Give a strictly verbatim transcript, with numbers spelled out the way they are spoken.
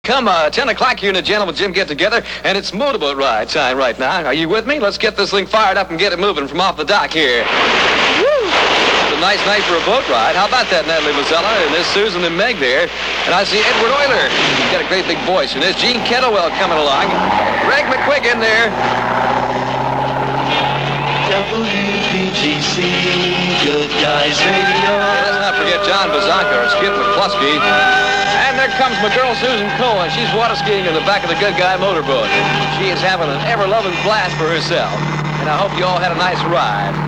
Come, uh, ten o'clock here in the Gentleman Gym get together, and it's motorboat ride time right now. Are you with me? Let's get this thing fired up and get it moving from off the dock here. Woo! It's a nice night for a boat ride. How about that, Natalie Mazzella? And there's Susan and Meg there. And I see Edward Euler. He's got a great big voice. And there's Gene Kettlewell coming along. Greg McQuiggan there. W P G C, Good Guys Radio. Let's not forget John Bazanka or Skip McCluskey. And there comes my girl Susan Cohen. She's water skiing in the back of the Good Guy motorboat. She is having an ever-loving blast for herself. And I hope you all had a nice ride.